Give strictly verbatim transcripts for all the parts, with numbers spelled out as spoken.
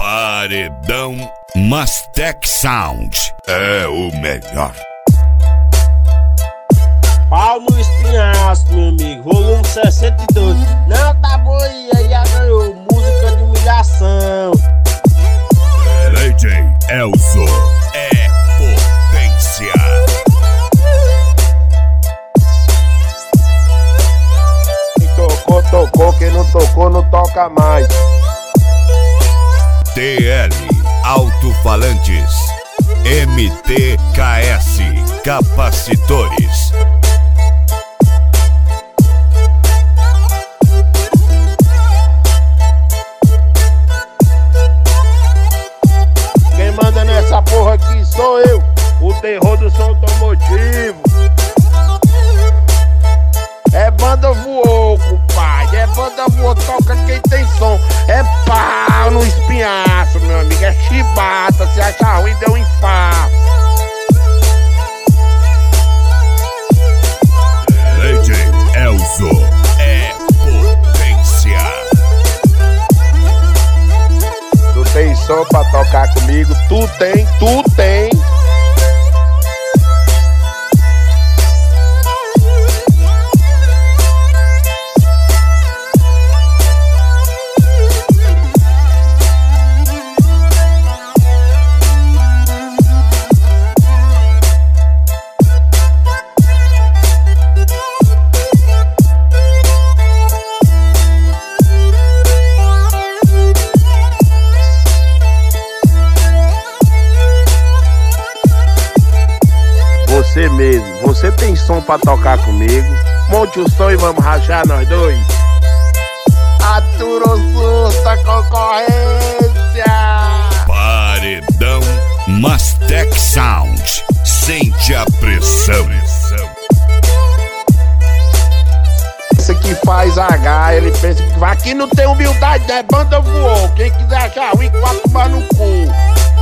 Paredão Mastec Sound é o melhor. Pau no espinhaço, meu amigo, volume sessenta e dois. Não tá bom aí, aí já ganhou. Música de humilhação. D J Elzo é potência. Quem tocou, tocou, quem não tocou, não toca mais. T L Alto-Falantes, M T K S Capacitores. Quem manda nessa porra aqui sou eu, o terror do som automotivo. É banda voou, compadre, é banda voou, toca quem tem som. É pau no espinhaço, meu amigo, é chibata, se achar ruim deu um infarto. D J Elzo é potência. Tu tem som pra tocar comigo? Tu tem, tu tem. Você mesmo, você tem som pra tocar comigo? Monte o som e vamos rachar nós dois. Atura o susto, concorrência. Paredão Mastec Sound, sente a pressão. Esse que faz H, ele pensa que vai. Aqui não tem humildade, né? Banda voou. Quem quiser achar ruim, vai tomar no cu.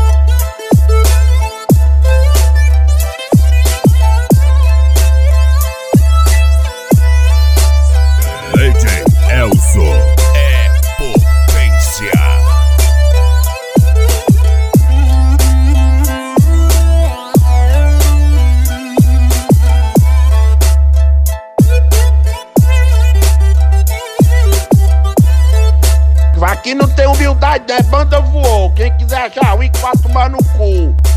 D J Elzo é potência. Aqui não tem humildade, né? Banda voou. Quem quiser achar ruim, vai tomar no cu.